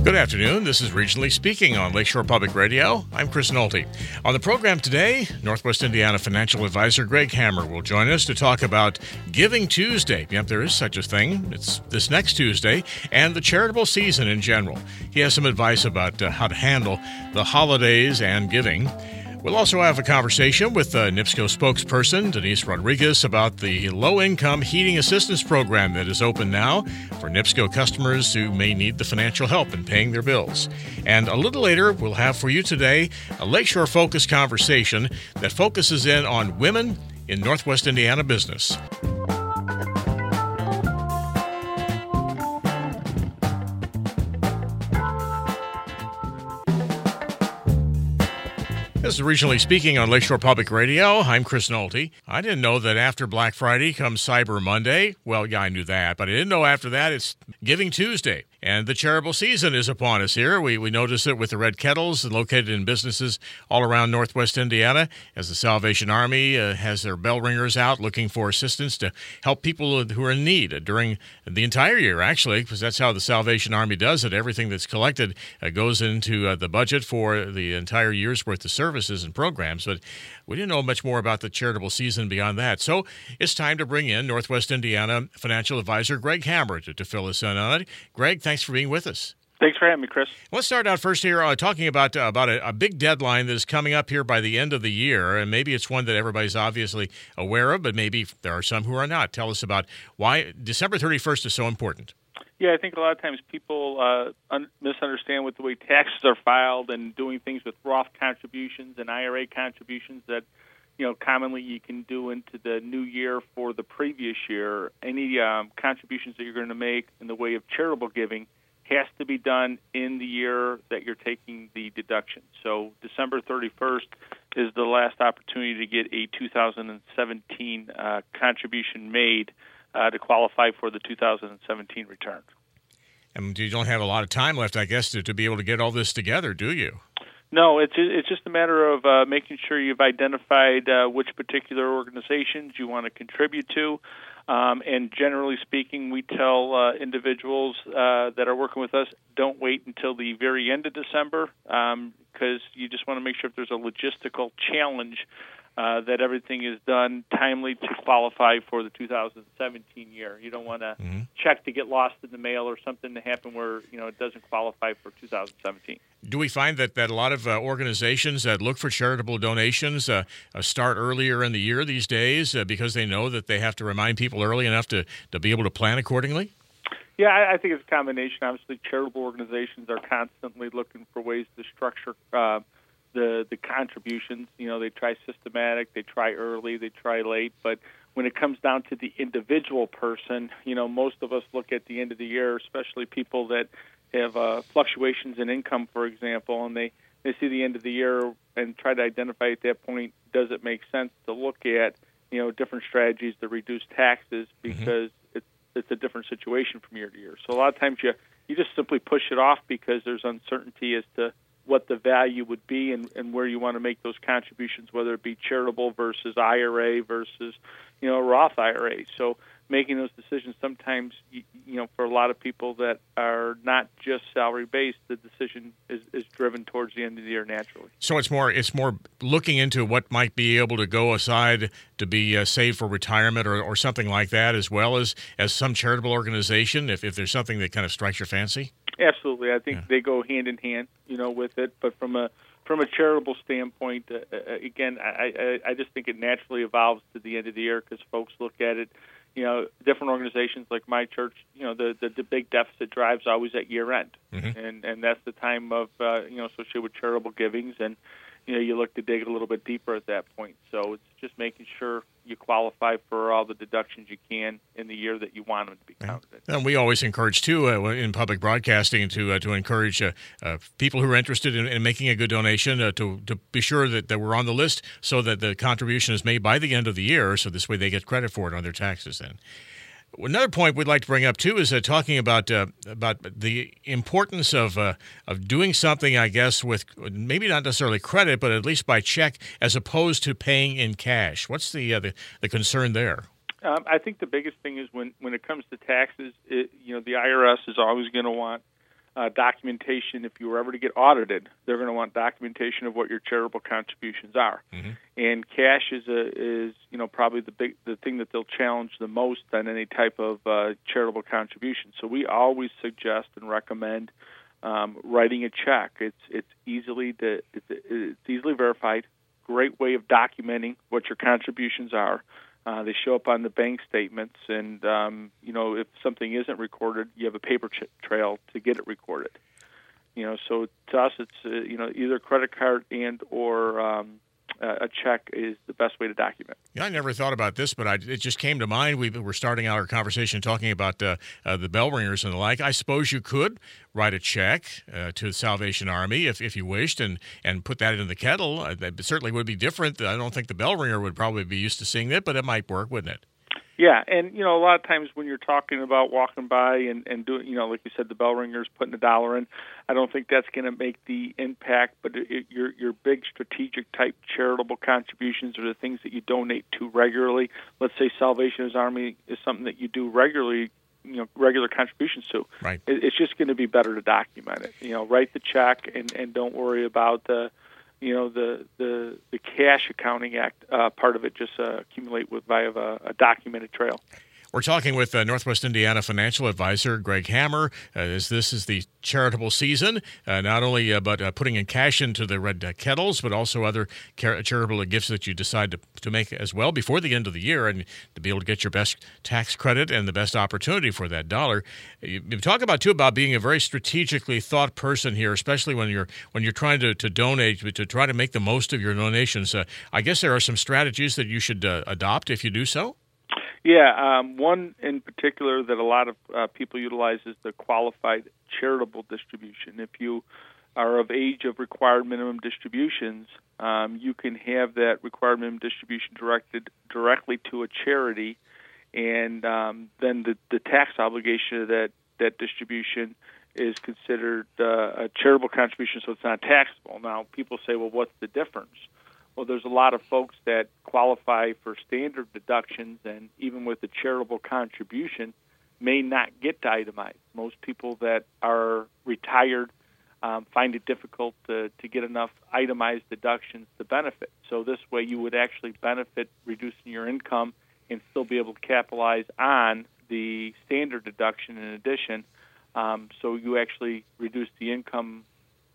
Good afternoon. This is Regionally Speaking on Lakeshore Public Radio. I'm Chris Nolte. On the program today, Northwest Indiana financial advisor Greg Hammer will join us to talk about Giving Tuesday. Yep, there is such a thing. It's this next Tuesday, and the charitable season in general. He has some advice about how to handle the holidays and giving. We'll also have a conversation with NIPSCO spokesperson Denise Rodriguez about the low-income heating assistance program that is open now for NIPSCO customers who may need the financial help in paying their bills. And a little later, we'll have for you today a Lakeshore-focused conversation that focuses in on women in Northwest Indiana business. This is Regionally Speaking on Lakeshore Public Radio. I'm Chris Nolte. I didn't know that after Black Friday comes Cyber Monday. Well, yeah, I knew that, but I didn't know after that it's Giving Tuesday. And the charitable season is upon us here. We notice it with the Red Kettles located in businesses all around Northwest Indiana as the Salvation Army has their bell ringers out looking for assistance to help people who are in need during the entire year, actually, because that's how the Salvation Army does it. Everything that's collected goes into the budget for the entire year's worth of services and programs. But we didn't know much more about the charitable season beyond that. So it's time to bring in Northwest Indiana financial advisor Greg Hammer to fill us in on it. Greg, thanks for being with us. Thanks for having me, Chris. Let's start out first here talking about a big deadline that is coming up here by the end of the year, and maybe it's one that everybody's obviously aware of, but maybe there are some who are not. Tell us about why December 31st is so important. Yeah, I think a lot of times people misunderstand with the way taxes are filed and doing things with Roth contributions and IRA contributions that, commonly you can do into the new year for the previous year. Any contributions that you're going to make in the way of charitable giving has to be done in the year that you're taking the deduction. So December 31st is the last opportunity to get a 2017 contribution made to qualify for the 2017 return. And you don't have a lot of time left, I guess, to be able to get all this together, do you? No, it's just a matter of making sure you've identified which particular organizations you want to contribute to. And generally speaking, we tell individuals that are working with us, don't wait until the very end of December because you just want to make sure if there's a logistical challenge that everything is done timely to qualify for the 2017 year. You don't want to check to get lost in the mail or something to happen where it doesn't qualify for 2017. Do we find that a lot of organizations that look for charitable donations start earlier in the year these days because they know that they have to remind people early enough to be able to plan accordingly? Yeah, I think it's a combination. Obviously, charitable organizations are constantly looking for ways to structure the contributions. They try systematic, they try early, they try late, but when it comes down to the individual person, most of us look at the end of the year, especially people that have fluctuations in income, for example, and they see the end of the year and try to identify at that point, does it make sense to look at, different strategies to reduce taxes because it's a different situation from year to year. So a lot of times you just simply push it off because there's uncertainty as to what the value would be and where you want to make those contributions, whether it be charitable versus IRA versus, Roth IRA. So making those decisions sometimes, for a lot of people that are not just salary-based, the decision is driven towards the end of the year naturally. So it's more looking into what might be able to go aside to be saved for retirement or something like that, as well as some charitable organization, if there's something that kind of strikes your fancy? Absolutely. I think they go hand in hand, with it. But from a charitable standpoint, again, I just think it naturally evolves to the end of the year because folks look at it. Different organizations like my church, the big deficit drive's always at year end, and that's the time of associated with charitable givings, and you look to dig a little bit deeper at that point. So it's just making sure you qualify for all the deductions you can in the year that you want them to be counted in. And we always encourage, too, in public broadcasting to encourage people who are interested in making a good donation to be sure that we're on the list so that the contribution is made by the end of the year, so this way they get credit for it on their taxes then. Another point we'd like to bring up, too, is talking about the importance of doing something, I guess, with maybe not necessarily credit, but at least by check, as opposed to paying in cash. What's the concern there? I think the biggest thing is when it comes to taxes, the IRS is always going to want documentation. If you were ever to get audited, they're going to want documentation of what your charitable contributions are. Mm-hmm. And cash is probably the thing that they'll challenge the most on any type of charitable contribution. So we always suggest and recommend writing a check. It's easily verified. Great way of documenting what your contributions are. They show up on the bank statements, and if something isn't recorded, you have a paper trail to get it recorded. So to us, it's either credit card and or a check is the best way to document. Yeah, I never thought about this, but it just came to mind. We were starting out our conversation talking about the bell ringers and the like. I suppose you could write a check to the Salvation Army if you wished and put that in the kettle. That certainly would be different. I don't think the bell ringer would probably be used to seeing that, but it might work, wouldn't it? Yeah, and a lot of times when you're talking about walking by and doing, like you said, the bell ringer's putting $1 in, I don't think that's going to make the impact. But your big strategic type charitable contributions are the things that you donate to regularly. Let's say Salvation Army is something that you do regularly, regular contributions to. Right. It's just going to be better to document it. Write the check and don't worry about the cash accounting act part of it. Just accumulate via a documented trail. We're talking with Northwest Indiana financial advisor Greg Hammer. As this is the charitable season, not only but putting in cash into the red kettles, but also other charitable gifts that you decide to make as well before the end of the year, and to be able to get your best tax credit and the best opportunity for that dollar. You talk about being a very strategically thought person here, especially when you're trying to donate, to try to make the most of your donations. I guess there are some strategies that you should adopt if you do so. Yeah, one in particular that a lot of people utilize is the qualified charitable distribution. If you are of age of required minimum distributions, you can have that required minimum distribution directed directly to a charity, and then the tax obligation of that distribution is considered a charitable contribution, so it's not taxable. Now, people say, well, what's the difference? Well, there's a lot of folks that qualify for standard deductions, and even with the charitable contribution, may not get to itemize. Most people that are retired find it difficult to get enough itemized deductions to benefit. So this way you would actually benefit reducing your income and still be able to capitalize on the standard deduction in addition. So you actually reduce the income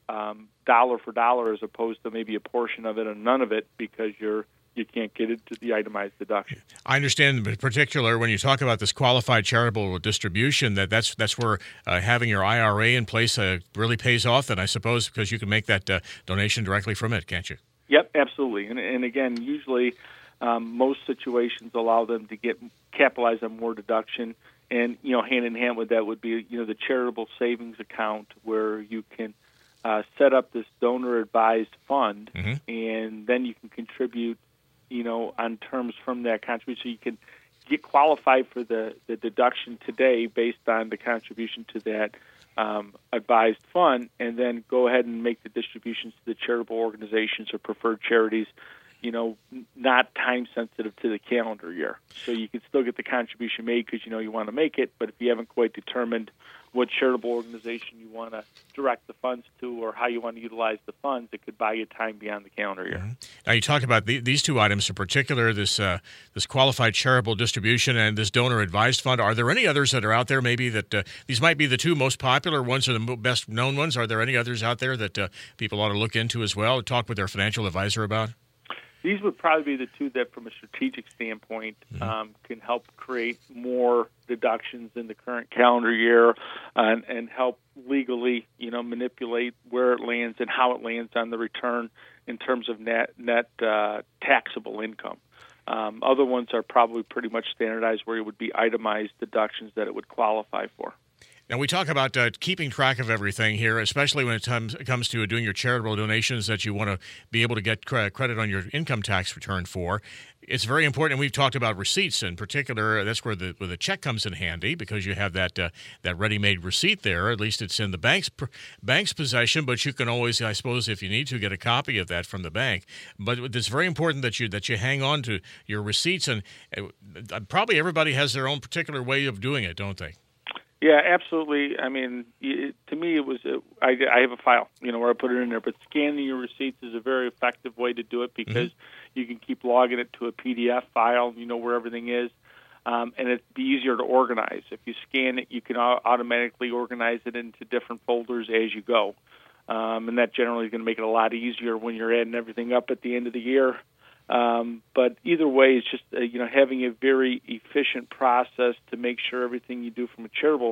dollar for dollar as opposed to maybe a portion of it and none of it because you can't get it to the itemized deduction. I understand in particular when you talk about this qualified charitable distribution that's where having your IRA in place really pays off, and I suppose because you can make that donation directly from it, can't you? Yep, absolutely. And again, usually most situations allow them to capitalize on more deduction, and hand in hand with that would be the charitable savings account where you can set up this donor-advised fund, mm-hmm. and then you can contribute, on terms from that contribution. So you can get qualified for the deduction today based on the contribution to that advised fund, and then go ahead and make the distributions to the charitable organizations or preferred charities, not time-sensitive to the calendar year. So you can still get the contribution made because you want to make it, but if you haven't quite determined what charitable organization you want to direct the funds to or how you want to utilize the funds, it could buy you time beyond the calendar year. Mm-hmm. Now, you talked about these two items in particular, this qualified charitable distribution and this donor-advised fund. Are there any others that are out there maybe that these might be the two most popular ones or the best-known ones? Are there any others out there that people ought to look into as well, talk with their financial advisor about? These would probably be the two that, from a strategic standpoint, mm-hmm. Can help create more deductions in the current calendar year and help legally, manipulate where it lands and how it lands on the return in terms of net taxable income. Other ones are probably pretty much standardized where it would be itemized deductions that it would qualify for. Now, we talk about keeping track of everything here, especially when it comes to doing your charitable donations that you want to be able to get credit on your income tax return for. It's very important, and we've talked about receipts in particular. That's where the check comes in handy because you have that ready-made receipt there. At least it's in the bank's possession, but you can always, I suppose, if you need to, get a copy of that from the bank. But it's very important that you hang on to your receipts, and probably everybody has their own particular way of doing it, don't they? Yeah, absolutely. I mean, to me, it was I have a file, where I put it in there. But scanning your receipts is a very effective way to do it because you can keep logging it to a PDF file. You know where everything is, and it'd be easier to organize. If you scan it, you can automatically organize it into different folders as you go, and that generally is going to make it a lot easier when you're adding everything up at the end of the year. But either way, it's just having a very efficient process to make sure everything you do from a charitable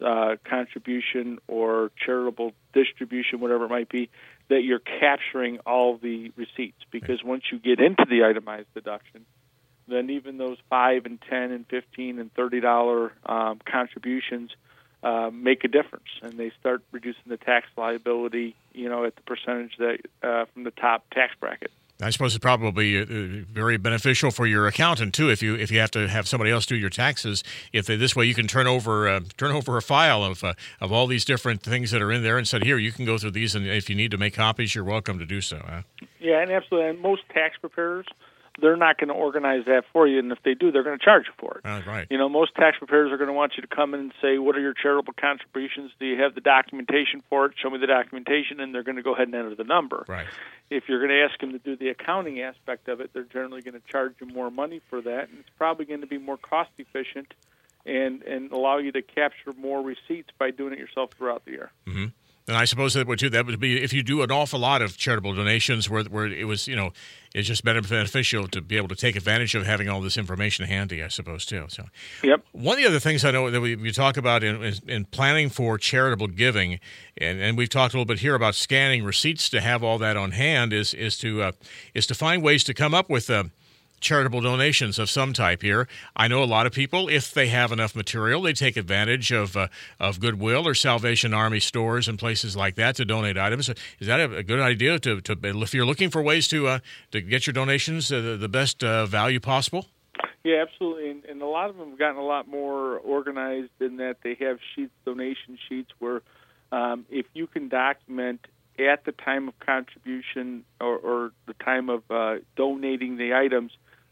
contribution or charitable distribution, whatever it might be, that you're capturing all the receipts. Because once you get into the itemized deduction, then even those $5 and $10 and $15 and $30 contributions make a difference, and they start reducing the tax liability, at the percentage that from the top tax bracket. I suppose it's probably very beneficial for your accountant too. If you have to have somebody else do your taxes, this way you can turn over a file of all these different things that are in there and said, here, you can go through these, and if you need to make copies, you're welcome to do so. Yeah, and absolutely. And most tax preparers, they're not going to organize that for you, and if they do, they're going to charge you for it. Right. Most tax preparers are going to want you to come in and say, what are your charitable contributions? Do you have the documentation for it? Show me the documentation, and they're going to go ahead and enter the number. Right. If you're going to ask them to do the accounting aspect of it, they're generally going to charge you more money for that, and it's probably going to be more cost-efficient and allow you to capture more receipts by doing it yourself throughout the year. Mm-hmm. And I suppose that would be if you do an awful lot of charitable donations where it was, it's just beneficial to be able to take advantage of having all this information handy, I suppose, too. So, yep. One of the other things I know that we talk about in planning for charitable giving, and we've talked a little bit here about scanning receipts to have all that on hand, is to find ways to come up with charitable donations of some type here. I know a lot of people, if they have enough material, they take advantage of Goodwill or Salvation Army stores and places like that to donate items. Is that a good idea to if you're looking for ways to get your donations the best value possible? Yeah, absolutely. And a lot of them have gotten a lot more organized in that they have donation sheets where if you can document at the time of contribution or the time of donating the items,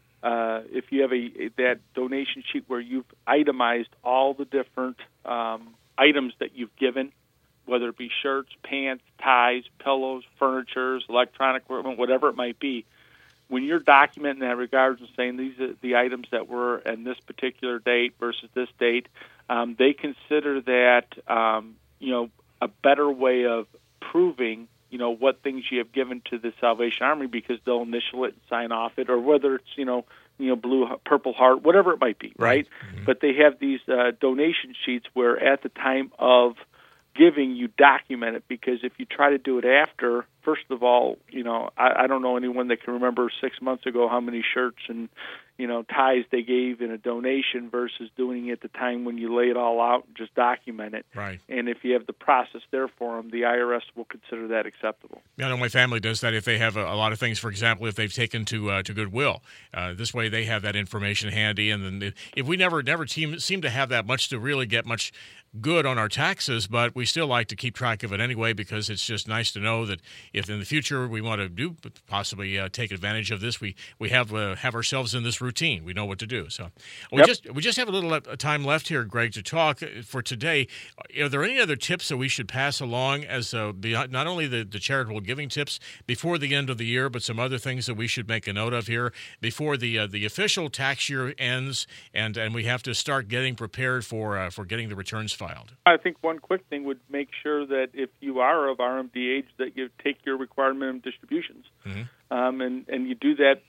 if you have that donation sheet where you've itemized all the different items that you've given, whether it be shirts, pants, ties, pillows, furniture, electronic equipment, whatever it might be, when you're documenting that regards and saying these are the items that were in this particular date versus this date, they consider that a better way of proving what things you have given to the Salvation Army, because they'll initial it and sign off it, or whether it's blue, purple heart, whatever it might be, right? Mm-hmm. But they have these donation sheets where at the time of giving you document it, because if you try to do it after, first of all, I don't know anyone that can remember 6 months ago how many shirts and ties they gave in a donation versus doing it at the time when you lay it all out and just document it. Right. And if you have the process there for them, the IRS will consider that acceptable. Yeah, I know my family does that if they have a lot of things. For example, if they've taken to Goodwill, this way they have that information handy. And then if we never seem to have that much to really get much good on our taxes, but we still like to keep track of it anyway, because it's just nice to know that if in the future we want to possibly take advantage of this, we have ourselves in this routine. We know what to do. So we just have a little time left here, Greg, to talk for today. Are there any other tips that we should pass along as not only the charitable giving tips before the end of the year, but some other things that we should make a note of here before the official tax year ends and we have to start getting prepared for getting the returns filed? I think one quick thing would make sure that if you are of RMD age, that you take your required minimum distributions, and you do that.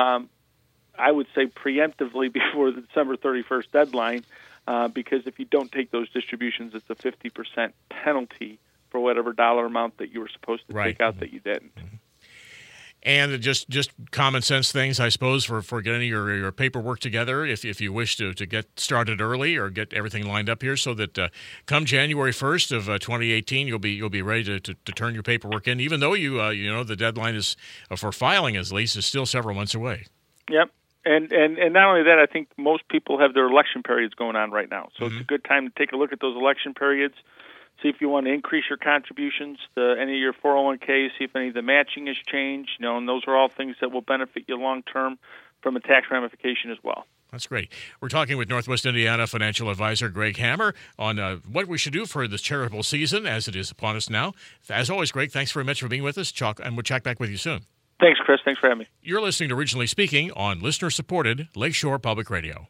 I would say preemptively before the December 31st deadline, because if you don't take those distributions, it's a 50% penalty for whatever dollar amount that you were supposed to take out that you didn't. Mm-hmm. And just common sense things, I suppose, for getting your paperwork together if you wish to get started early or get everything lined up here, so that come January 1st of 2018, you'll be ready to turn your paperwork in, even though the deadline is for filing is still several months away. Yep. And not only that, I think most people have their election periods going on right now, so it's a good time to take a look at those election periods. See if you want to increase your contributions to any of your 401ks, see if any of the matching has changed, and those are all things that will benefit you long-term from a tax ramification as well. That's great. We're talking with Northwest Indiana financial advisor Greg Hammer on what we should do for this charitable season as it is upon us now. As always, Greg, thanks very much for being with us, and we'll check back with you soon. Thanks, Chris. Thanks for having me. You're listening to Regionally Speaking on listener-supported Lakeshore Public Radio.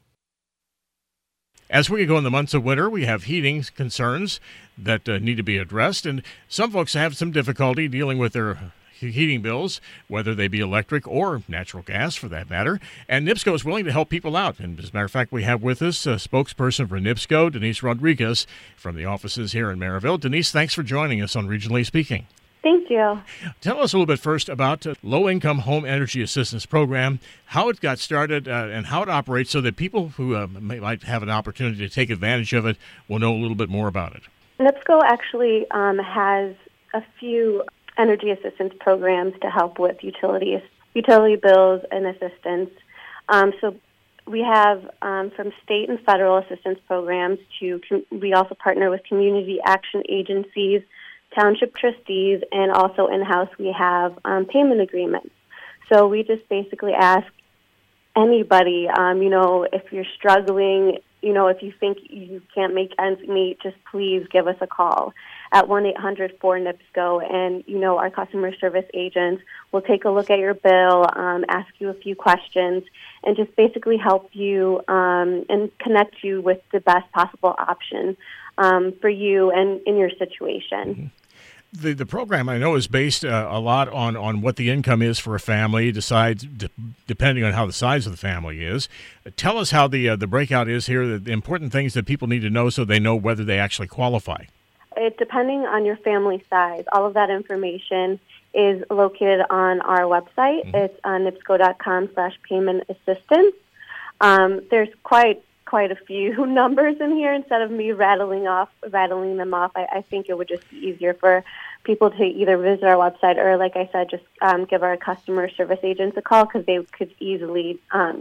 As we go in the months of winter, we have heating concerns that need to be addressed, and some folks have some difficulty dealing with their heating bills, whether they be electric or natural gas for that matter. And NIPSCO is willing to help people out. And as a matter of fact, we have with us a spokesperson for NIPSCO, Denise Rodriguez, from the offices here in Maryville. Denise, thanks for joining us on Regionally Speaking. Thank you. Tell us a little bit first about Low-Income Home Energy Assistance Program, how it got started and how it operates so that people who might have an opportunity to take advantage of it will know a little bit more about it. NIPSCO actually has a few energy assistance programs to help with utility bills and assistance. So we have from state and federal assistance programs we also partner with community action agencies, township trustees, and also in-house we have payment agreements. So we just basically ask anybody, if you're struggling, if you think you can't make ends meet, just please give us a call at 1-800-4NIPSCO, and, our customer service agents will take a look at your bill, ask you a few questions, and just basically help you and connect you with the best possible option for you and in your situation. Mm-hmm. The program, I know, is based a lot on what the income is for a family, depending on how the size of the family is. Tell us how the breakout is here, the important things that people need to know so they know whether they actually qualify. Depending on your family size, all of that information is located on our website. Mm-hmm. It's on nipsco.com/payment assistance. There's quite a few numbers in here. Instead of me rattling them off, I think it would just be easier for people to either visit our website or, like I said, just give our customer service agents a call, because they could easily,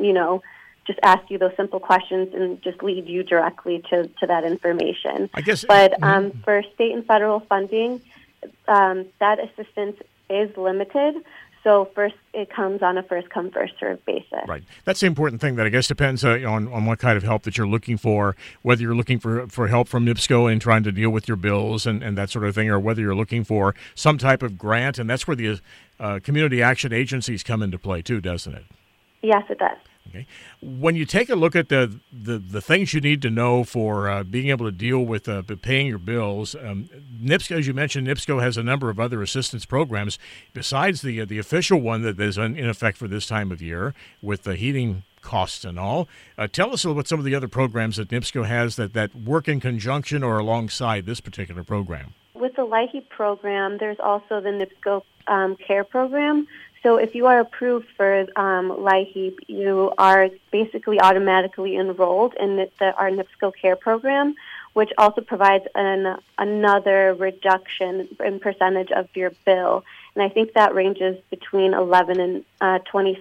just ask you those simple questions and just lead you directly to that information. I guess. But for state and federal funding, that assistance is limited. So first, it comes on a first-come, first-served basis. Right. That's the important thing. That I guess depends on what kind of help that you're looking for, whether you're looking for help from NIPSCO in trying to deal with your bills and that sort of thing, or whether you're looking for some type of grant. And that's where the community action agencies come into play too, doesn't it? Yes, it does. Okay. When you take a look at the things you need to know for being able to deal with paying your bills, NIPSCO, as you mentioned, NIPSCO has a number of other assistance programs besides the official one that is in effect for this time of year with the heating costs and all. Tell us about some of the other programs that NIPSCO has that work in conjunction or alongside this particular program. With the LIHEAP program, there's also the NIPSCO CARE program. So if you are approved for LIHEAP, you are basically automatically enrolled in our NIPSCO CARE program, which also provides another reduction in percentage of your bill. And I think that ranges between 11 and 26%.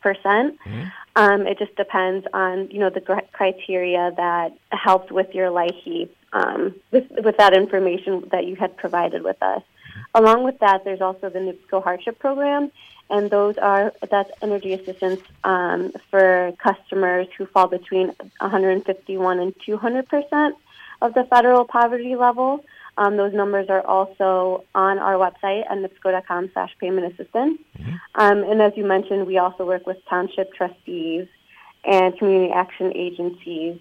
Mm-hmm. It just depends on, the criteria that helped with your LIHEAP, with that information that you had provided with us. Mm-hmm. Along with that, there's also the NIPSCO hardship program. And that's energy assistance for customers who fall between 151 and 200% of the federal poverty level. Those numbers are also on our website at nipsco.com/payment assistance. Mm-hmm. And as you mentioned, we also work with township trustees and community action agencies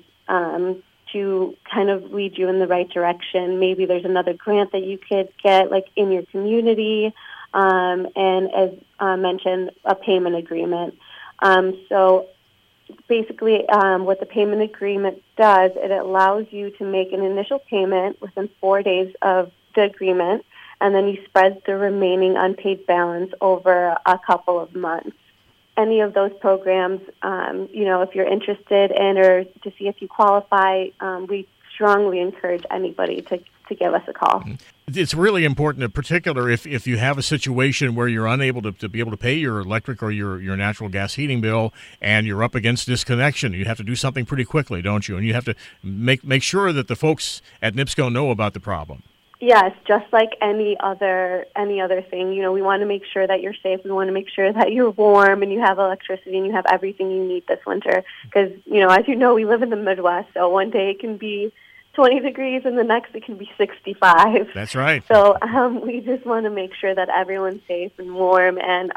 to kind of lead you in the right direction. Maybe there's another grant that you could get, like in your community. And as mentioned, a payment agreement. So basically what the payment agreement does, it allows you to make an initial payment within 4 days of the agreement, and then you spread the remaining unpaid balance over a couple of months. Any of those programs, if you're interested in or to see if you qualify, we strongly encourage anybody to give us a call. It's really important, in particular, if you have a situation where you're unable to be able to pay your electric or your natural gas heating bill and you're up against disconnection. You have to do something pretty quickly, don't you? And you have to make sure that the folks at NIPSCO know about the problem. Yes, just like any other thing. We want to make sure that you're safe. We want to make sure that you're warm and you have electricity and you have everything you need this winter. Because, as you know, we live in the Midwest, so one day it can be 20 degrees and the next it can be 65. That's right. So we just want to make sure that everyone's safe and warm. And,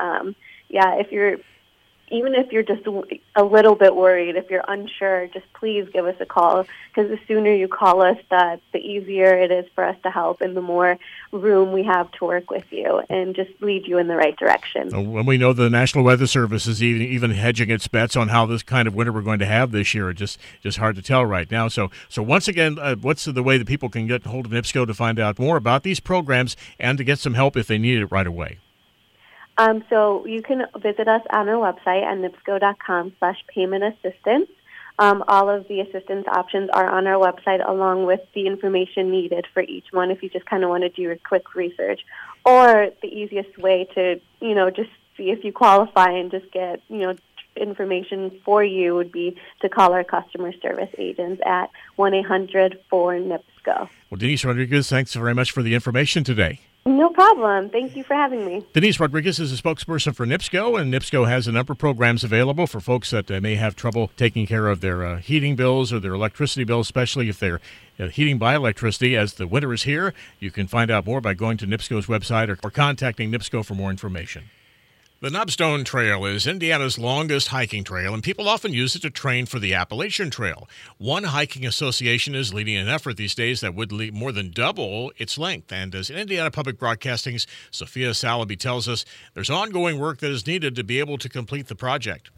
even if you're just a little bit worried, if you're unsure, just please give us a call, because the sooner you call us, the easier it is for us to help and the more room we have to work with you and just lead you in the right direction. When we know the National Weather Service is even hedging its bets on how this kind of winter we're going to have this year, it's just hard to tell right now. So once again, what's the way that people can get hold of NIPSCO to find out more about these programs and to get some help if they need it right away? So you can visit us on our website at nipsco.com/payment assistance. All of the assistance options are on our website, along with the information needed for each one if you just kind of want to do a quick research. Or the easiest way to, just see if you qualify and just get, information for you would be to call our customer service agents at 1-800-4NIPSCO. Well, Denise Rodriguez, thanks very much for the information today. No problem. Thank you for having me. Denise Rodriguez is a spokesperson for NIPSCO, and NIPSCO has a number of programs available for folks that may have trouble taking care of their heating bills or their electricity bills, especially if they're heating by electricity. As the winter is here, you can find out more by going to NIPSCO's website or contacting NIPSCO for more information. The Knobstone Trail is Indiana's longest hiking trail, and people often use it to train for the Appalachian Trail. One hiking association is leading an effort these days that would more than double its length. And as Indiana Public Broadcasting's Sophia Salaby tells us, there's ongoing work that is needed to be able to complete the project.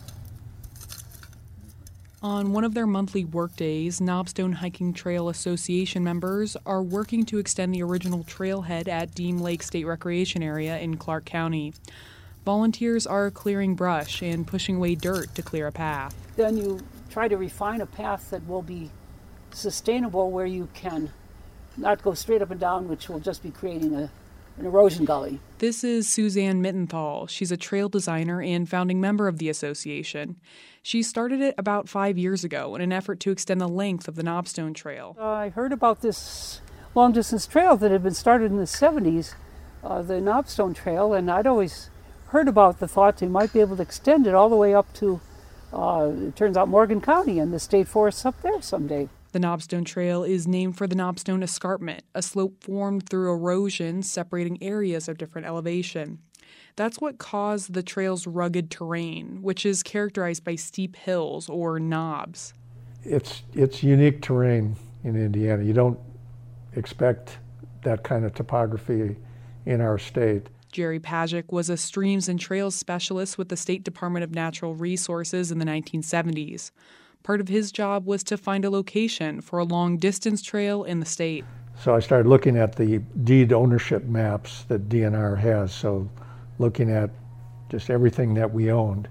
On one of their monthly workdays, Knobstone Hiking Trail Association members are working to extend the original trailhead at Deem Lake State Recreation Area in Clark County. Volunteers are clearing brush and pushing away dirt to clear a path. Then you try to refine a path that will be sustainable, where you can not go straight up and down, which will just be creating an erosion gully. This is Suzanne Mittenthal. She's a trail designer and founding member of the association. She started it about 5 years ago in an effort to extend the length of the Knobstone Trail. I heard about this long-distance trail that had been started in the 70s, the Knobstone Trail, and I'd always heard about the thought they might be able to extend it all the way up to, it turns out, Morgan County and the state forests up there someday. The Knobstone Trail is named for the Knobstone Escarpment, a slope formed through erosion separating areas of different elevation. That's what caused the trail's rugged terrain, which is characterized by steep hills or knobs. It's unique terrain in Indiana. You don't expect that kind of topography in our state. Jerry Pajic was a streams and trails specialist with the State Department of Natural Resources in the 1970s. Part of his job was to find a location for a long-distance trail in the state. So I started looking at the deed ownership maps that DNR has, so looking at just everything that we owned.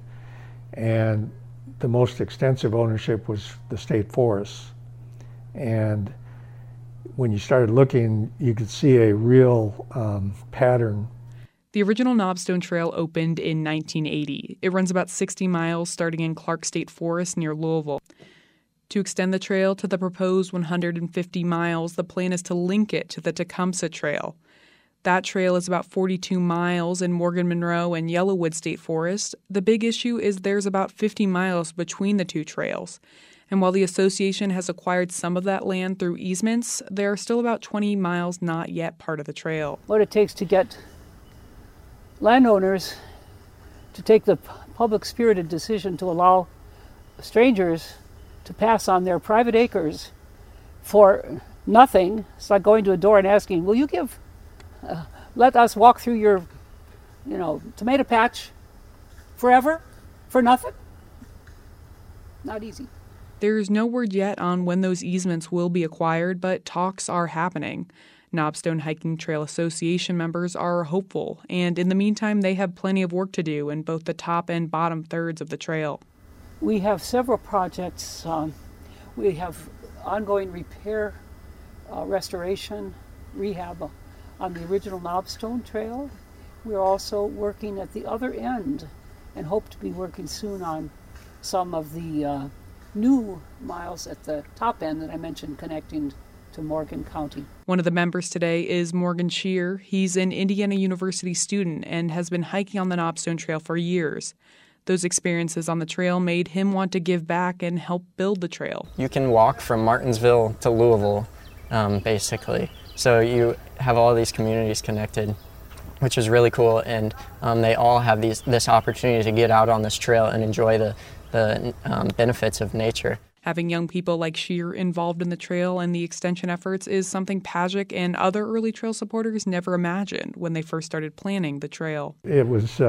And the most extensive ownership was the state forests. And when you started looking, you could see a real pattern. The original Knobstone Trail opened in 1980. It runs about 60 miles starting in Clark State Forest near Louisville. To extend the trail to the proposed 150 miles, the plan is to link it to the Tecumseh Trail. That trail is about 42 miles in Morgan Monroe and Yellowwood State Forest. The big issue is there's about 50 miles between the two trails. And while the association has acquired some of that land through easements, there are still about 20 miles not yet part of the trail. What it takes to get landowners to take the public-spirited decision to allow strangers to pass on their private acres for nothing. It's like going to a door and asking, will you let us walk through your, tomato patch forever for nothing? Not easy. There's no word yet on when those easements will be acquired, but talks are happening. Knobstone Hiking Trail Association members are hopeful, and in the meantime, they have plenty of work to do in both the top and bottom thirds of the trail. We have several projects. We have ongoing repair, restoration, rehab on the original Knobstone Trail. We're also working at the other end and hope to be working soon on some of the new miles at the top end that I mentioned, connecting to Morgan County. One of the members today is Morgan Scheer. He's an Indiana University student and has been hiking on the Knobstone Trail for years. Those experiences on the trail made him want to give back and help build the trail. You can walk from Martinsville to Louisville, basically. So you have all these communities connected, which is really cool, and they all have this opportunity to get out on this trail and enjoy the benefits of nature. Having young people like Scheer involved in the trail and the extension efforts is something Pajic and other early trail supporters never imagined when they first started planning the trail. It was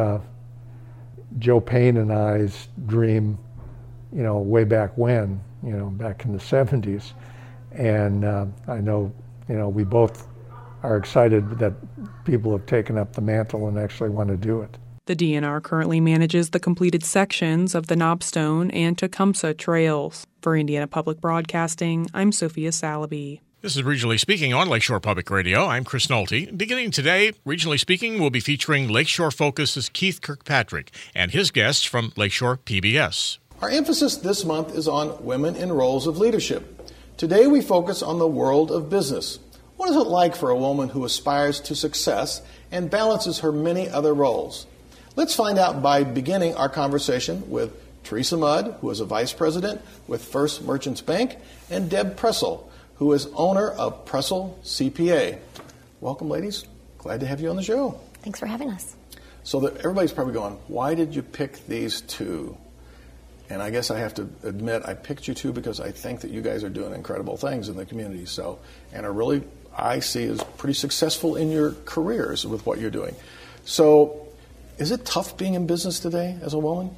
Joe Payne and I's dream, way back when, back in the 70s. And I know, we both are excited that people have taken up the mantle and actually want to do it. The DNR currently manages the completed sections of the Knobstone and Tecumseh trails. For Indiana Public Broadcasting, I'm Sophia Salaby. This is Regionally Speaking on Lakeshore Public Radio. I'm Chris Nolte. Beginning today, Regionally Speaking will be featuring Lakeshore Focus's Keith Kirkpatrick and his guests from Lakeshore PBS. Our emphasis this month is on women in roles of leadership. Today we focus on the world of business. What is it like for a woman who aspires to success and balances her many other roles? Let's find out by beginning our conversation with Teresa Mudd, who is a vice president with First Merchants Bank, and Deb Pressel, who is owner of Pressel CPA. Welcome, ladies. Glad to have you on the show. Thanks for having us. So everybody's probably going, why did you pick these two? And I guess I have to admit, I picked you two because I think that you guys are doing incredible things in the community. And are really, I see as pretty successful in your careers with what you're doing. So is it tough being in business today as a woman?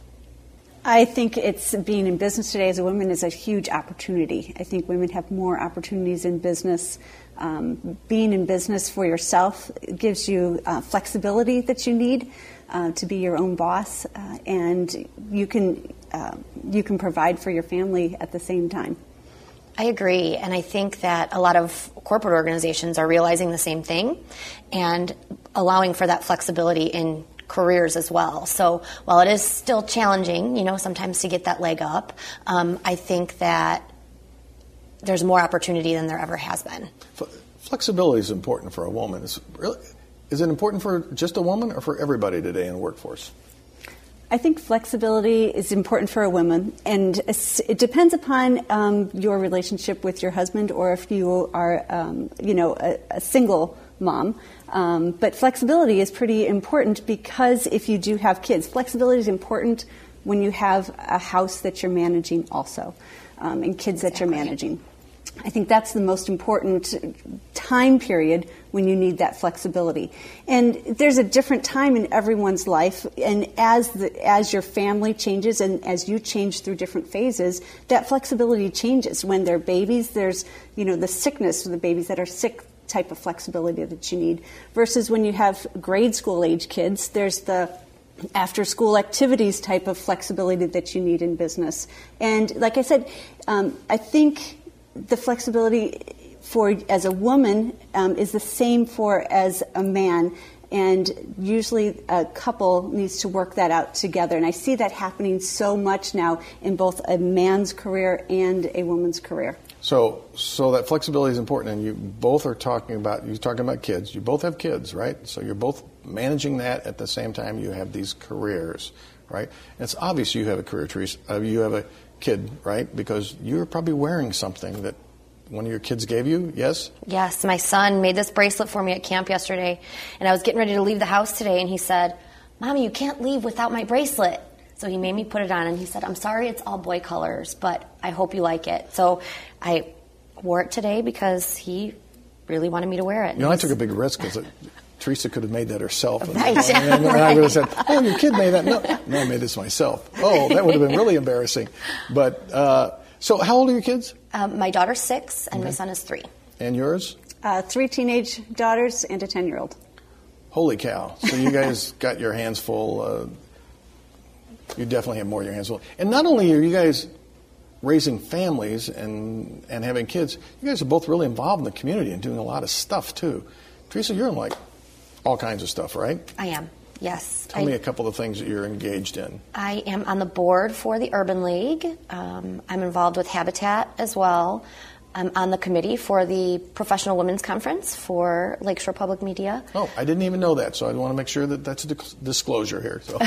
I think being in business today as a woman is a huge opportunity. I think women have more opportunities in business. Being in business for yourself gives you flexibility that you need to be your own boss, and you can provide for your family at the same time. I agree, and I think that a lot of corporate organizations are realizing the same thing and allowing for that flexibility in careers as well. So while it is still challenging, sometimes to get that leg up, I think that there's more opportunity than there ever has been. Flexibility is important for a woman. Is it important for just a woman or for everybody today in the workforce? I think flexibility is important for a woman, and it depends upon your relationship with your husband, or if you are, a single mom. But flexibility is pretty important because if you do have kids, flexibility is important when you have a house that you're managing also, and kids that you're managing. I think that's the most important time period when you need that flexibility. And there's a different time in everyone's life, and as your family changes and as you change through different phases, that flexibility changes. When they're babies, there's, the sickness for the babies that are sick type of flexibility that you need, versus when you have grade school age kids, there's the after school activities type of flexibility that you need in business. And like I said, I think the flexibility for as a woman is the same for as a man, and usually a couple needs to work that out together. And I see that happening so much now in both a man's career and a woman's career. So that flexibility is important, and you both are talking about kids. You both have kids, right? So you're both managing that at the same time you have these careers, right? And it's obvious you have a career, Teresa. You have a kid, right? Because you're probably wearing something that one of your kids gave you, yes? Yes, my son made this bracelet for me at camp yesterday, and I was getting ready to leave the house today, and he said, "Mommy, you can't leave without my bracelet." So he made me put it on, and he said, "I'm sorry it's all boy colors, but I hope you like it." So I wore it today because he really wanted me to wear it. I took a big risk because Teresa could have made that herself. Right. And I would have said, "Oh, your kid made that." No, I made this myself. Oh, that would have been really embarrassing. But so how old are your kids? My daughter's 6, and my son is 3. And yours? 3 teenage daughters and a 10-year-old. Holy cow. So you guys got your hands full. You definitely have more of your hands full. And not only are you guys raising families and having kids, you guys are both really involved in the community and doing a lot of stuff, too. Teresa, you're in, all kinds of stuff, right? I am, yes. Tell me a couple of things that you're engaged in. I am on the board for the Urban League. I'm involved with Habitat as well. I'm on the committee for the Professional Women's Conference for Lakeshore Public Media. Oh, I didn't even know that, so I want to make sure that that's a disclosure here. So.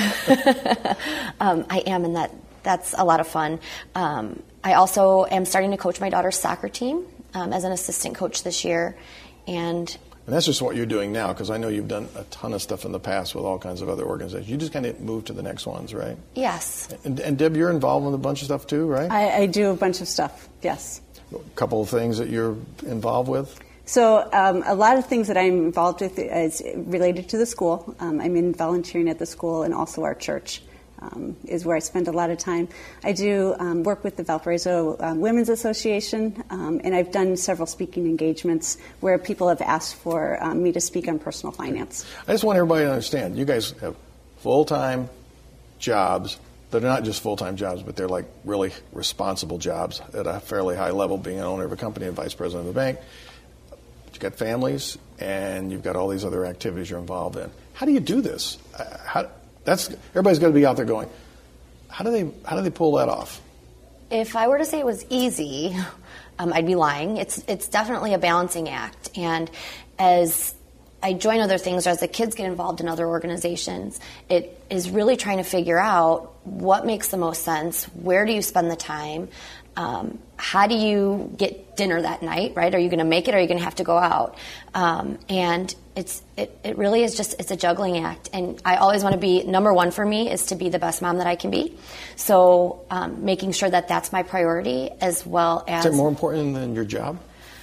I am, and that's a lot of fun. I also am starting to coach my daughter's soccer team as an assistant coach this year. And that's just what you're doing now, because I know you've done a ton of stuff in the past with all kinds of other organizations. You just kind of move to the next ones, right? Yes. And Deb, you're involved with a bunch of stuff too, right? I do a bunch of stuff, yes. A couple of things that you're involved with? So a lot of things that I'm involved with is related to the school. I'm in volunteering at the school, and also our church is where I spend a lot of time. I do work with the Valparaiso Women's Association, and I've done several speaking engagements where people have asked for me to speak on personal finance. I just want everybody to understand, you guys have full-time jobs that are not just full-time jobs, but they're like really responsible jobs at a fairly high level, being an owner of a company and vice president of a bank. But you've got families, and you've got all these other activities you're involved in. How do you do this? Everybody's got to be out there going, how do they pull that off? If I were to say it was easy, I'd be lying. It's definitely a balancing act. And as I join other things, or as the kids get involved in other organizations, it is really trying to figure out what makes the most sense, where do you spend the time, how do you get dinner that night, right? Are you going to make it, or are you going to have to go out? And it really is it's a juggling act. And I always want to be, number one for me is to be the best mom that I can be. So making sure that that's my priority, as well as... Is that more important than your job?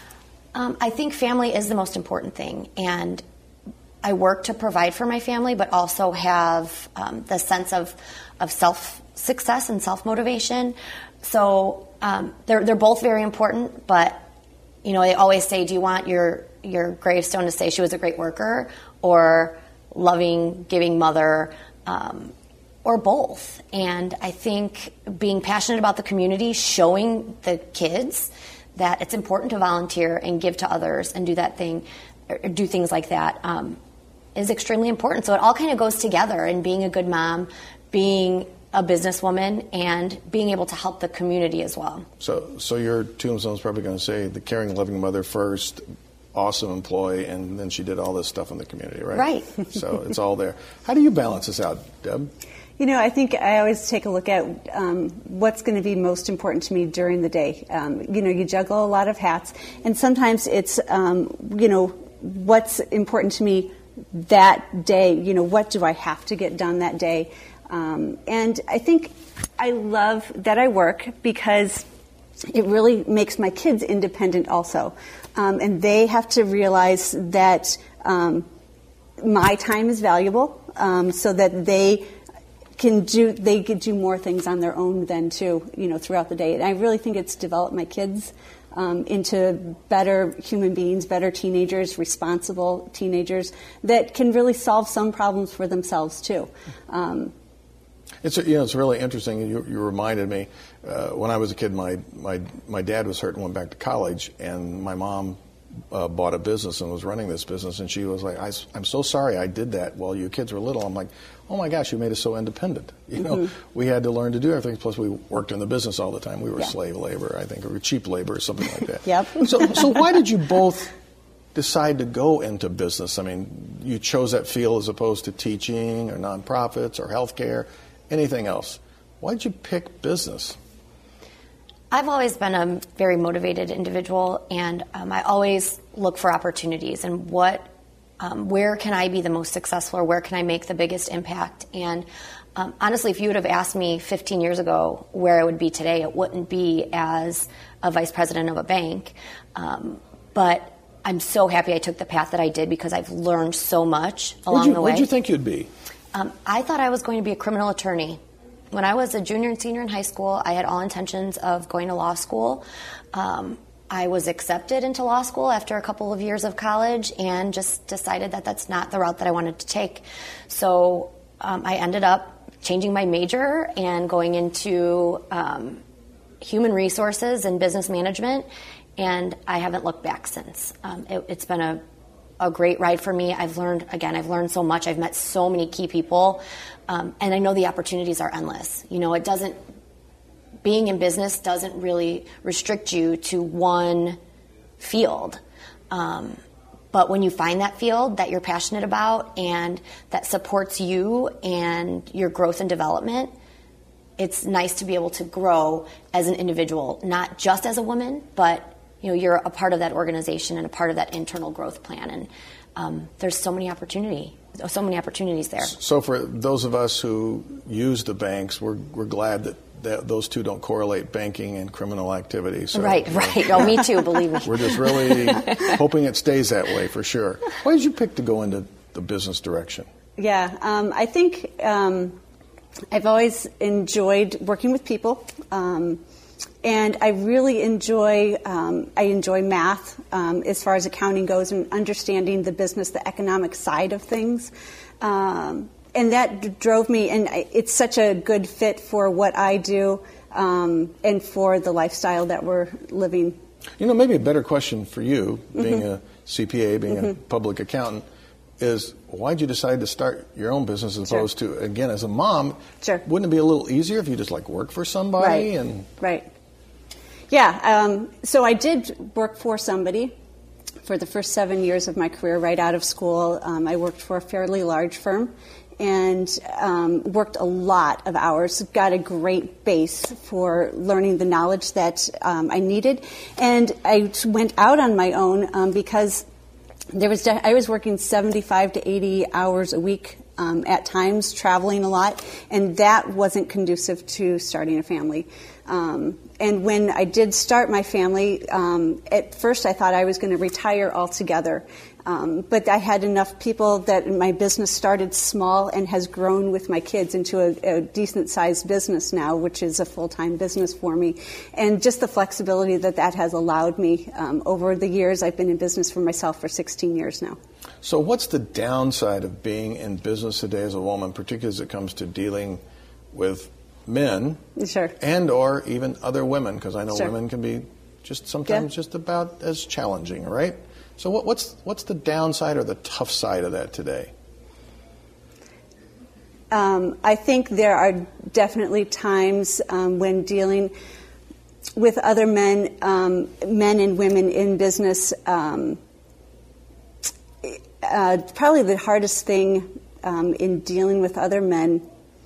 I think family is the most important thing, and I work to provide for my family, but also have the sense of self-success and self-motivation. So they're both very important, but they always say, do you want your gravestone to say she was a great worker, or loving, giving mother, or both? And I think being passionate about the community, showing the kids that it's important to volunteer and give to others and do things like that is extremely important. So it all kind of goes together, and being a good mom, being a businesswoman, and being able to help the community as well. So your tombstone's probably going to say the caring, loving mother first, awesome employee, and then she did all this stuff in the community, right? Right. So it's all there. How do you balance this out, Deb? I think I always take a look at what's going to be most important to me during the day. You juggle a lot of hats, and sometimes it's, what's important to me that day. What do I have to get done that day? And I think I love that I work because it really makes my kids independent also. And they have to realize that my time is valuable, so that they can do more things on their own than too, throughout the day. And I really think it's developed my kids into better human beings, better teenagers, responsible teenagers that can really solve some problems for themselves too. It's really interesting. You reminded me when I was a kid, my dad was hurt and went back to college, and my mom bought a business and was running this business, and she was like, I'm so sorry I did that while you kids were little. I'm like, oh my gosh, you made us so independent. We had to learn to do everything, plus we worked in the business all the time. We were slave labor, I think, or cheap labor or something like that. Yep. So why did you both decide to go into business? I mean, you chose that field as opposed to teaching or nonprofits or healthcare, anything else. Why did you pick business? I've always been a very motivated individual, and I always look for opportunities and where can I be the most successful, or where can I make the biggest impact. And honestly, if you would have asked me 15 years ago where I would be today, it wouldn't be as a vice president of a bank. But I'm so happy I took the path that I did, because I've learned so much along the way. What did you think you'd be? I thought I was going to be a criminal attorney. When I was a junior and senior in high school, I had all intentions of going to law school. I was accepted into law school after a couple of years of college, and just decided that that's not the route that I wanted to take. So I ended up changing my major and going into human resources and business management, and I haven't looked back since. It's been a great ride for me. I've learned so much. I've met so many key people, and I know the opportunities are endless. being in business doesn't really restrict you to one field. But when you find that field that you're passionate about and that supports you and your growth and development, it's nice to be able to grow as an individual, not just as a woman, but you're a part of that organization and a part of that internal growth plan. And there's so many opportunities there. So for those of us who use the banks, we're glad that those two don't correlate, banking and criminal activity. So, right. Oh, me too, believe me. We're just really hoping it stays that way for sure. Why did you pick to go into the business direction? Yeah, I think I've always enjoyed working with people, and I really enjoy math as far as accounting goes and understanding the business, the economic side of things. And that drove me, and it's such a good fit for what I do and for the lifestyle that we're living. Maybe a better question for you, being a CPA, being a public accountant, is why did you decide to start your own business as opposed to, again, as a mom, wouldn't it be a little easier if you just work for somebody? Right. Yeah, so I did work for somebody for the first 7 years of my career right out of school. I worked for a fairly large firm and worked a lot of hours, got a great base for learning the knowledge that I needed. And I went out on my own because I was working 75 to 80 hours a week at times, traveling a lot, and that wasn't conducive to starting a family. And when I did start my family, at first I thought I was going to retire altogether. But I had enough people that my business started small and has grown with my kids into a decent-sized business now, which is a full-time business for me. And just the flexibility that has allowed me over the years. I've been in business for myself for 16 years now. So what's the downside of being in business today as a woman, particularly as it comes to dealing with men and or even other women? Because I know women can be sometimes just about as challenging, right? So what's the downside or the tough side of that today? I think there are definitely times when dealing with other men and women in business, probably the hardest thing in dealing with other men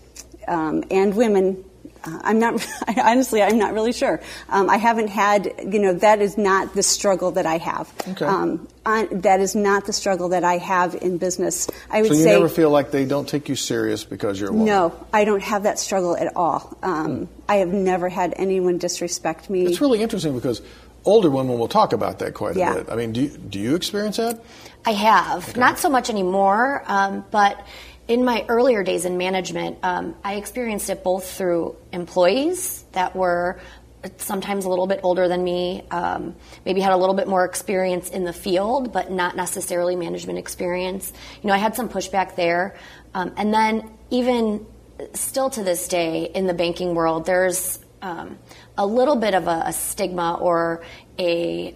and women. I'm not really sure. I haven't had, that is not the struggle that I have. Okay. That is not the struggle that I have in business. I would say. So you never feel like they don't take you serious because you're a woman? No, I don't have that struggle at all. I have never had anyone disrespect me. It's really interesting because older women will talk about that quite a bit. I mean, do you experience that? I have. Not so much anymore, but in my earlier days in management, I experienced it both through employees that were sometimes a little bit older than me, maybe had a little bit more experience in the field, but not necessarily management experience. I had some pushback there. And then even still to this day in the banking world, there's a little bit of a stigma or a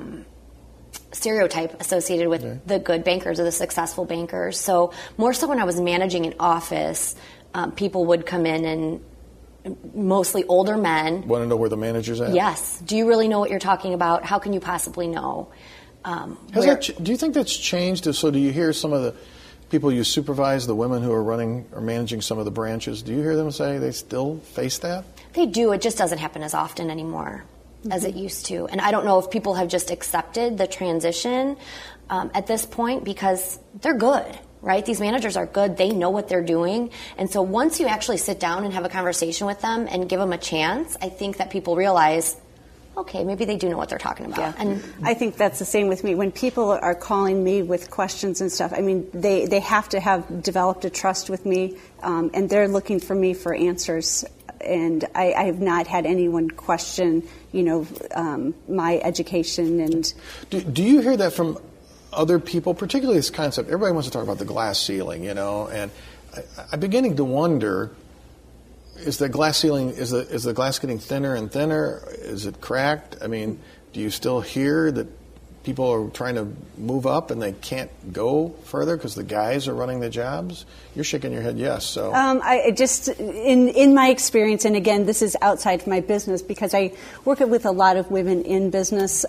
stereotype associated with the good bankers or the successful bankers. So more so when I was managing an office, people would come in and mostly older men. Want to know where the manager's at? Yes. Do you really know what you're talking about? How can you possibly know? Do you think that's changed? So do you hear some of the people you supervise, the women who are running or managing some of the branches, do you hear them say they still face that? They do. It just doesn't happen as often anymore as it used to. And I don't know if people have just accepted the transition at this point because they're good, right? These managers are good. They know what they're doing. And so once you actually sit down and have a conversation with them and give them a chance, I think that people realize, okay, maybe they do know what they're talking about. Yeah. And I think that's the same with me. When people are calling me with questions and stuff, I mean, they have to have developed a trust with me, and they're looking for me for answers. And I have not had anyone question, my education. And do you hear that from other people, particularly this concept? Everybody wants to talk about the glass ceiling, and I'm beginning to wonder: is the glass ceiling is the glass getting thinner and thinner? Is it cracked? I mean, do you still hear that people are trying to move up and they can't go further because the guys are running the jobs? You're shaking your head yes. So I just, in my experience, and again, this is outside of my business because I work with a lot of women in business.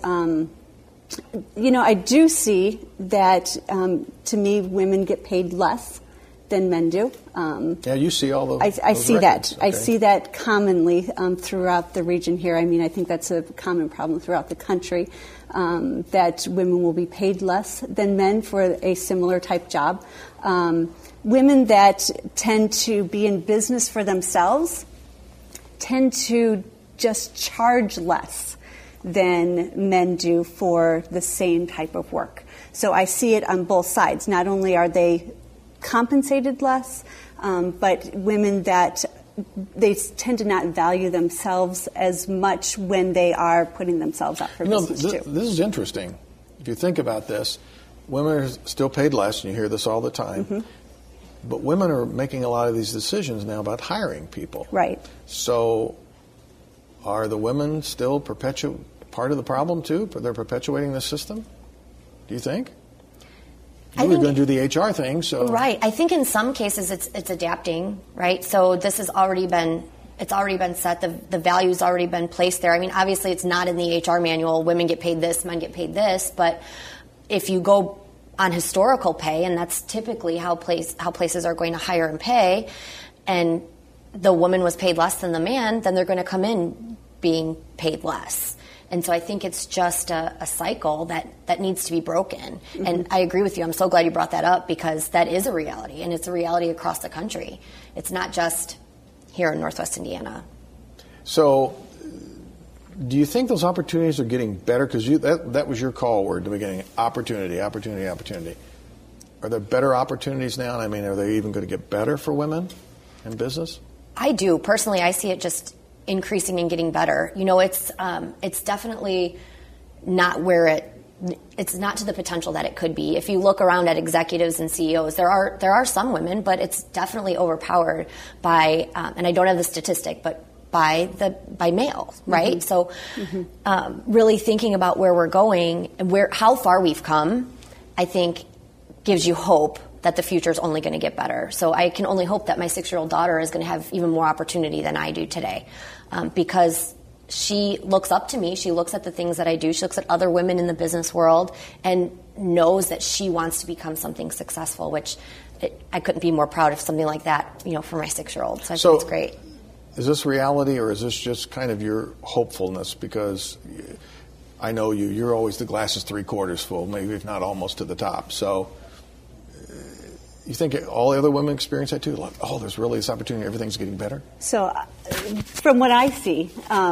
I do see that, to me, women get paid less than men do. Yeah, you see all those. I see records. that. Okay. I see that commonly throughout the region here. I mean, I think that's a common problem throughout the country, that women will be paid less than men for a similar type job. Women that tend to be in business for themselves tend to just charge less than men do for the same type of work. So I see it on both sides. Not only are they compensated less, but women that they tend to not value themselves as much when they are putting themselves up for business too. This is interesting. If you think about this, women are still paid less, and you hear this all the time. Mm-hmm. But women are making a lot of these decisions now about hiring people. Right. So are the women still part of the problem too? They're perpetuating the system? Do you think? You were going to do the HR thing, so... Right. I think in some cases it's adapting, right? So this has already been... It's already been set. The value's already been placed there. I mean, obviously it's not in the HR manual. Women get paid this, men get paid this. But if you go on historical pay, and that's typically how places are going to hire and pay, and the woman was paid less than the man, then they're going to come in being paid less. And so I think it's just a cycle that needs to be broken. Mm-hmm. And I agree with you. I'm so glad you brought that up because that is a reality, and it's a reality across the country. It's not just here in Northwest Indiana. So do you think those opportunities are getting better? Because that was your call word at the beginning, opportunity. Are there better opportunities now? I mean, are they even going to get better for women in business? I do. Personally, I see it just increasing and getting better. You know, it's definitely not where it's not to the potential that it could be. If you look around at executives and CEOs, there are some women, but it's definitely overpowered by, and I don't have the statistic, but by males, right? Mm-hmm. So, really thinking about where we're going and how far we've come, I think gives you hope that the future is only going to get better. So I can only hope that my 6-year-old daughter is going to have even more opportunity than I do today, because she looks up to me. She looks at the things that I do. She looks at other women in the business world and knows that she wants to become something successful, which I couldn't be more proud of something like that, for my 6-year-old. So I think it's great. Is this reality, or is this just kind of your hopefulness? Because I know you're always the glass is 3/4 full, maybe if not almost to the top. So you think all the other women experience that too? Like, there's really this opportunity, everything's getting better? So from what I see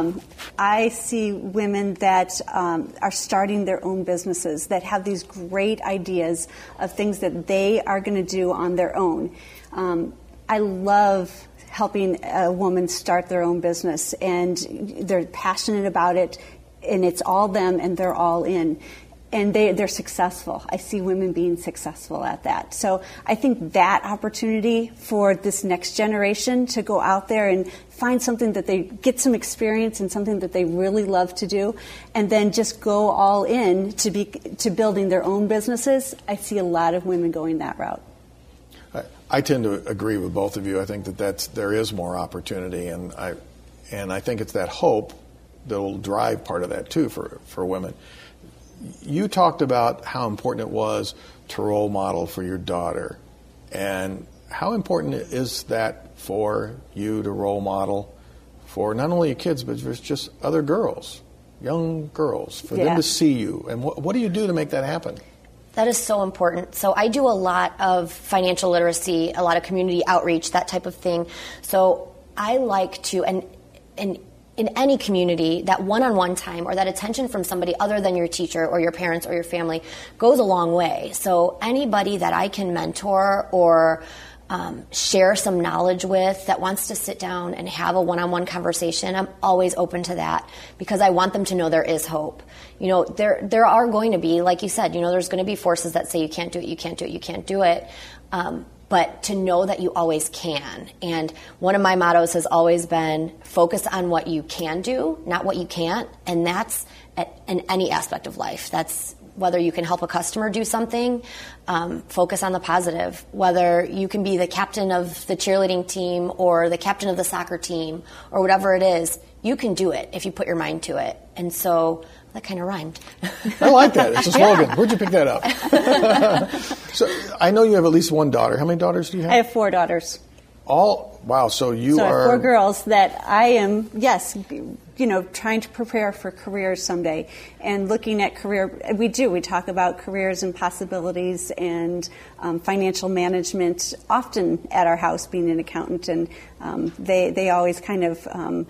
women that are starting their own businesses, that have these great ideas of things that they are going to do on their own. I love helping a woman start their own business, and they're passionate about it, and it's all them, and they're all in. And they're successful. I see women being successful at that. So I think that opportunity for this next generation to go out there and find something that they get some experience and something that they really love to do, and then just go all in to building their own businesses. I see a lot of women going that route. I tend to agree with both of you. I think there is more opportunity, and I think it's that hope that will drive part of that too for women. You talked about how important it was to role model for your daughter. And how important is that for you to role model for not only your kids, but just other girls, young girls, for them to see you? And what do you do to make that happen? That is so important. So I do a lot of financial literacy, a lot of community outreach, that type of thing. So I like to, and in any community, that one-on-one time or that attention from somebody other than your teacher or your parents or your family goes a long way. So anybody that I can mentor or share some knowledge with that wants to sit down and have a one-on-one conversation, I'm always open to that because I want them to know there is hope. There are going to be, like you said, there's going to be forces that say you can't do it, you can't do it, you can't do it. But to know that you always can. And one of my mottos has always been focus on what you can do, not what you can't. And that's in any aspect of life. That's Whether you can help a customer do something, focus on the positive. Whether you can be the captain of the cheerleading team or the captain of the soccer team or whatever it is, you can do it if you put your mind to it. And so that kind of rhymed. I like that. It's a slogan. Yeah. Where'd you pick that up? So I know you have at least one daughter. How many daughters do you have? I have 4 daughters. Wow. So you I are... have 4 girls that I am, yes, trying to prepare for careers someday and looking at career. We talk about careers and possibilities and financial management often at our house, being an accountant, and they always kind of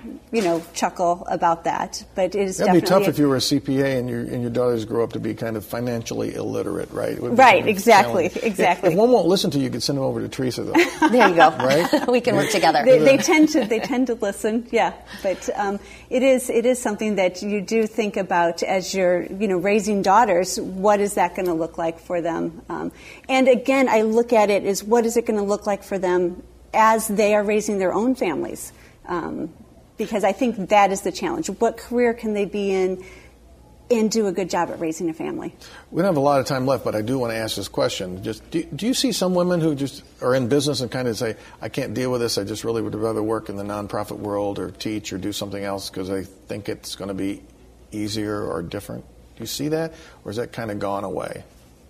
chuckle about that. But it is that'd be tough if you were a CPA and your daughters grow up to be kind of financially illiterate, right? Right, exactly. If one won't listen to you, you could send them over to Teresa, though. There you go. Right? We can work together. They tend to listen, yeah. But it is something that you do think about as you're raising daughters. What is that going to look like for them? And again, I look at it as what is it going to look like for them as they are raising their own families? Because I think that is the challenge. What career can they be in and do a good job at raising a family? We don't have a lot of time left, but I do want to ask this question. Just do you see some women who just are in business and kind of say, I can't deal with this, I just really would rather work in the nonprofit world or teach or do something else because I think it's going to be easier or different? Do you see that? Or is that kind of gone away?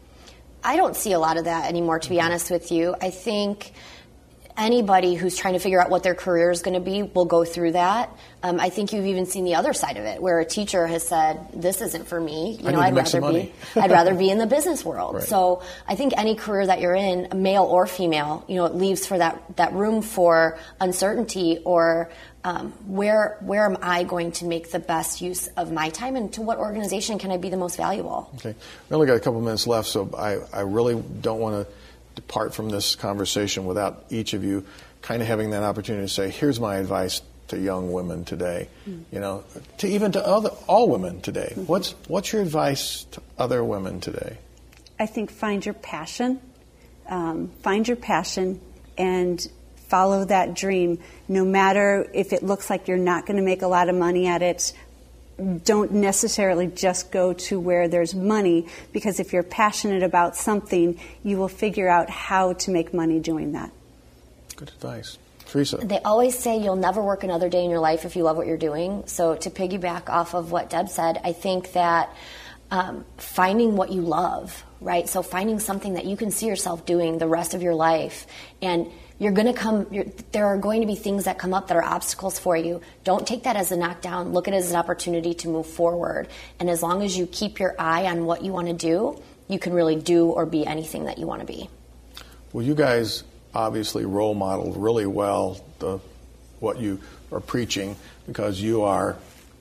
I don't see a lot of that anymore, to be honest with you. I think anybody who's trying to figure out what their career is going to be will go through that. I think you've even seen the other side of it, where a teacher has said, "This isn't for me. I'd rather be in the business world." Right. So I think any career that you're in, male or female, it leaves for that room for uncertainty or where am I going to make the best use of my time, and to what organization can I be the most valuable? Okay, we only got a couple minutes left, so I really don't want to depart from this conversation without each of you kind of having that opportunity to say, here's my advice to young women today, to all women today. What's your advice to other women today? I think find your passion and follow that dream. No matter if it looks like you're not going to make a lot of money at it, don't necessarily just go to where there's money, because if you're passionate about something, you will figure out how to make money doing that. Good advice. Teresa. They always say you'll never work another day in your life if you love what you're doing. So to piggyback off of what Deb said, I think that finding what you love, right? So finding something that you can see yourself doing the rest of your life, and there are going to be things that come up that are obstacles for you. Don't take that as a knockdown. Look at it as an opportunity to move forward. And as long as you keep your eye on what you want to do, you can really do or be anything that you want to be. Well, you guys obviously role modeled really well what you are preaching, because you are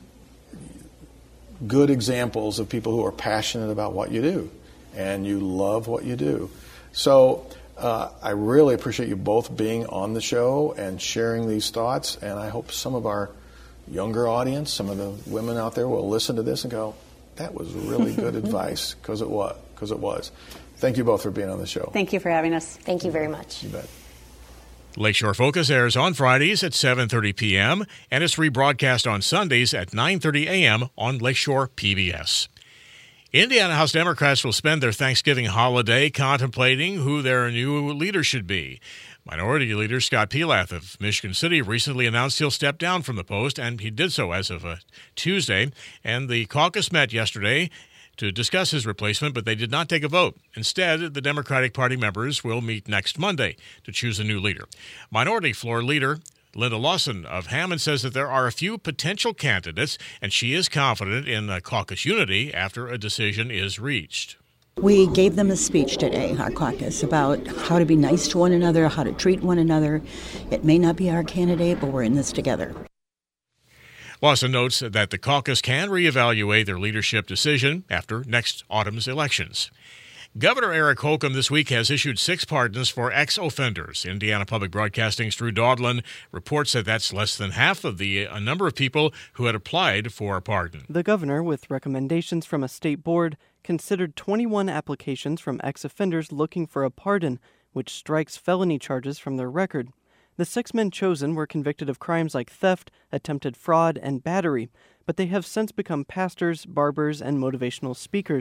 good examples of people who are passionate about what you do, and you love what you do. So I really appreciate you both being on the show and sharing these thoughts, and I hope some of our younger audience, some of the women out there will listen to this and go, that was really good advice, because it was. Thank you both for being on the show. Thank you for having us. Thank you very much. You bet. Lakeshore Focus airs on Fridays at 7:30 p.m. and is rebroadcast on Sundays at 9:30 a.m. on Lakeshore PBS. Indiana House Democrats will spend their Thanksgiving holiday contemplating who their new leader should be. Minority Leader Scott Pelath of Michigan City recently announced he'll step down from the post, and he did so as of Tuesday. And the caucus met yesterday to discuss his replacement, but they did not take a vote. Instead, the Democratic Party members will meet next Monday to choose a new leader. Minority Floor Leader Linda Lawson of Hammond says that there are a few potential candidates, and she is confident in caucus unity after a decision is reached. We gave them a speech today, our caucus, about how to be nice to one another, how to treat one another. It may not be our candidate, but we're in this together. Lawson notes that the caucus can reevaluate their leadership decision after next autumn's elections. Governor Eric Holcomb this week has issued 6 pardons for ex-offenders. Indiana Public Broadcasting's Drew Daudlin reports that that's less than half of the number of people who had applied for a pardon. The governor, with recommendations from a state board, considered 21 applications from ex-offenders looking for a pardon, which strikes felony charges from their record. The 6 men chosen were convicted of crimes like theft, attempted fraud, and battery, but they have since become pastors, barbers, and motivational speakers.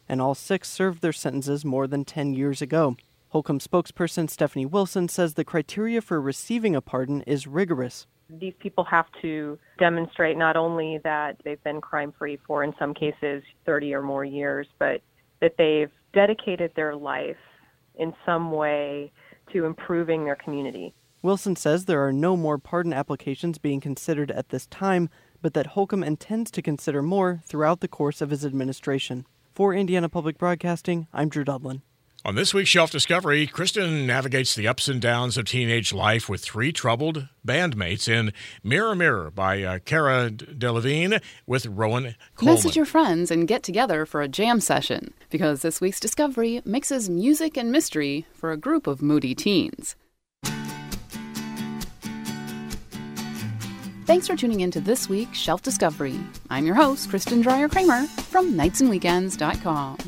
and all 6 served their sentences more than 10 years ago. Holcomb spokesperson Stephanie Wilson says the criteria for receiving a pardon is rigorous. These people have to demonstrate not only that they've been crime-free for, in some cases, 30 or more years, but that they've dedicated their life in some way to improving their community. Wilson says there are no more pardon applications being considered at this time, but that Holcomb intends to consider more throughout the course of his administration. For Indiana Public Broadcasting, I'm Drew Dublin. On this week's Shelf Discovery, Kristen navigates the ups and downs of teenage life with 3 troubled bandmates in Mirror, Mirror by Cara Delevingne with Rowan Coleman. Message your friends and get together for a jam session, because this week's Discovery mixes music and mystery for a group of moody teens. Thanks for tuning in to this week's Shelf Discovery. I'm your host, Kristen Dreyer-Kramer from nightsandweekends.com.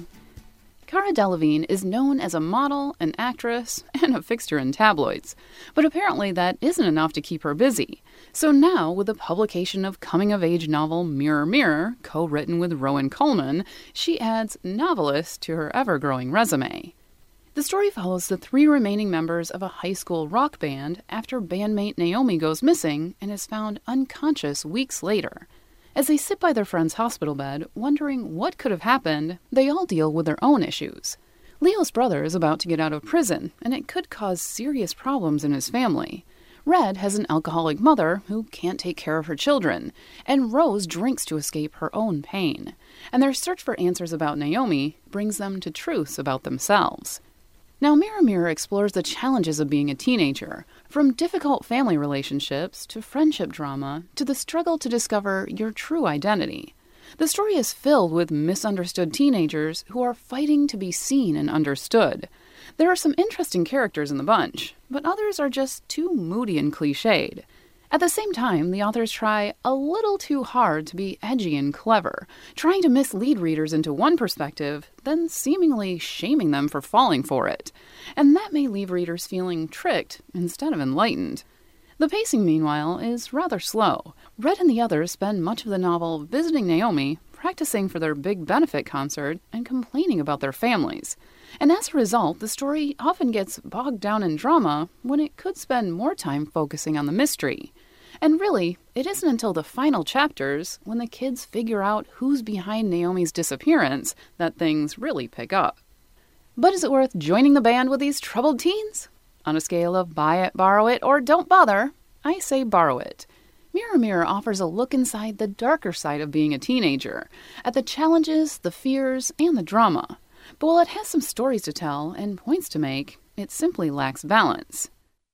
Cara Delevingne is known as a model, an actress, and a fixture in tabloids. But apparently that isn't enough to keep her busy. So now, with the publication of coming-of-age novel Mirror, Mirror, co-written with Rowan Coleman, she adds novelist to her ever-growing resume. The story follows the 3 remaining members of a high school rock band after bandmate Naomi goes missing and is found unconscious weeks later. As they sit by their friend's hospital bed, wondering what could have happened, they all deal with their own issues. Leo's brother is about to get out of prison, and it could cause serious problems in his family. Red has an alcoholic mother who can't take care of her children, and Rose drinks to escape her own pain. And their search for answers about Naomi brings them to truths about themselves. Now, Mirror, Mirror explores the challenges of being a teenager, from difficult family relationships to friendship drama to the struggle to discover your true identity. The story is filled with misunderstood teenagers who are fighting to be seen and understood. There are some interesting characters in the bunch, but others are just too moody and cliched. At the same time, the authors try a little too hard to be edgy and clever, trying to mislead readers into one perspective, then seemingly shaming them for falling for it. And that may leave readers feeling tricked instead of enlightened. The pacing, meanwhile, is rather slow. Red and the others spend much of the novel visiting Naomi, practicing for their big benefit concert, and complaining about their families. And as a result, the story often gets bogged down in drama when it could spend more time focusing on the mystery. And really, it isn't until the final chapters, when the kids figure out who's behind Naomi's disappearance, that things really pick up. But is it worth joining the band with these troubled teens? On a scale of buy it, borrow it, or don't bother, I say borrow it. Mirror, Mirror offers a look inside the darker side of being a teenager, at the challenges, the fears, and the drama. But while it has some stories to tell and points to make, it simply lacks balance.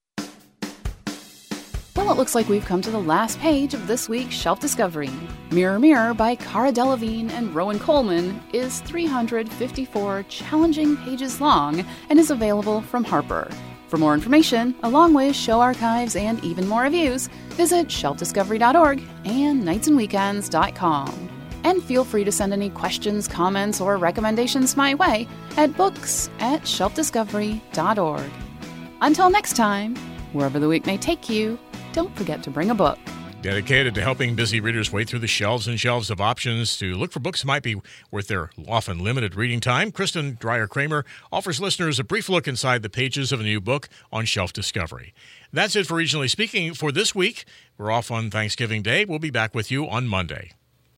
Well, it looks like we've come to the last page of this week's Shelf Discovery. Mirror, Mirror by Cara Delevingne and Rowan Coleman is 354 challenging pages long and is available from Harper. For more information, along with show archives and even more reviews, visit shelfdiscovery.org and nightsandweekends.com. And feel free to send any questions, comments, or recommendations my way at books@shelfdiscovery.org. Until next time, wherever the week may take you, don't forget to bring a book. Dedicated to helping busy readers wade through the shelves and shelves of options to look for books that might be worth their often limited reading time, Kristen Dreyer-Kramer offers listeners a brief look inside the pages of a new book on Shelf Discovery. That's it for Regionally Speaking for this week. We're off on Thanksgiving Day. We'll be back with you on Monday.